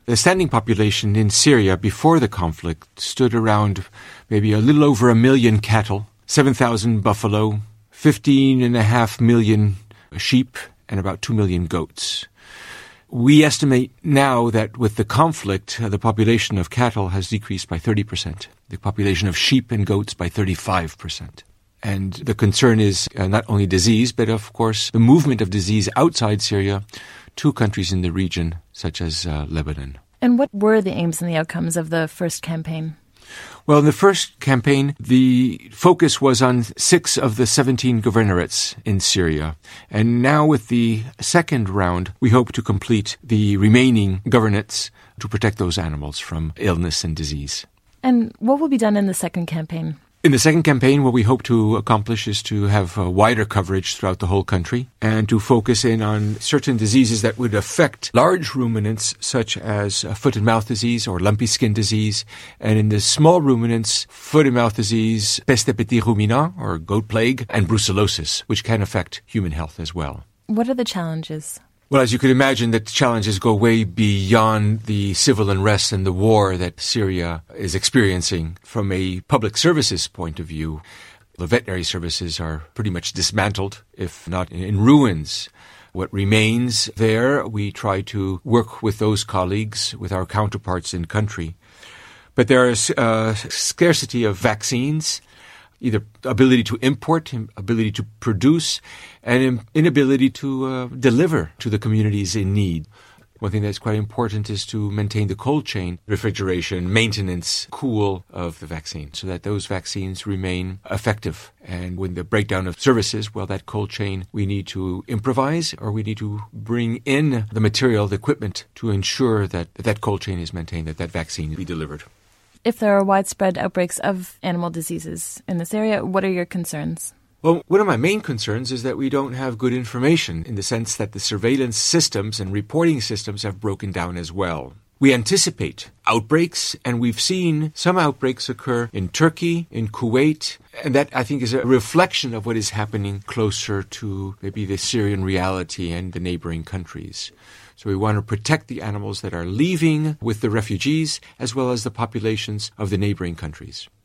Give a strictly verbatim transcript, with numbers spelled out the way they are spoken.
The standing population in Syria before the conflict stood around maybe a little over a million cattle, seven thousand buffalo, fifteen and a half million sheep, and about two million goats. We estimate now that with the conflict, uh, the population of cattle has decreased by thirty percent, the population of sheep and goats by thirty-five percent. And the concern is uh, not only disease, but of course the movement of disease outside Syria to countries in the region, such as uh, Lebanon. And what were the aims and the outcomes of the first campaign? Well, in the first campaign, the focus was on six of the seventeen governorates in Syria. And now with the second round, we hope to complete the remaining governorates to protect those animals from illness and disease. And what will be done in the second campaign? In the second campaign, what we hope to accomplish is to have a wider coverage throughout the whole country and to focus in on certain diseases that would affect large ruminants such as foot and mouth disease or lumpy skin disease, and in the small ruminants, foot and mouth disease, peste petit ruminant or goat plague, and brucellosis, which can affect human health as well. What are the challenges? Well, as you can imagine, the challenges go way beyond the civil unrest and the war that Syria is experiencing. From a public services point of view, the veterinary services are pretty much dismantled, if not in ruins. What remains there, we try to work with those colleagues, with our counterparts in country. But there is a scarcity of vaccines, either ability to import, ability to produce, and inability to uh, deliver to the communities in need. One thing that's quite important is to maintain the cold chain refrigeration, maintenance, cool of the vaccine, so that those vaccines remain effective. And when the breakdown of services, well, that cold chain, we need to improvise or we need to bring in the material, the equipment, to ensure that that cold chain is maintained, that that vaccine be delivered. If there are widespread outbreaks of animal diseases in this area, what are your concerns? Well, one of my main concerns is that we don't have good information in the sense that the surveillance systems and reporting systems have broken down as well. We anticipate outbreaks, and we've seen some outbreaks occur in Turkey, in Kuwait, and that, I think, is a reflection of what is happening closer to maybe the Syrian reality and the neighboring countries. So we want to protect the animals that are leaving with the refugees as well as the populations of the neighboring countries.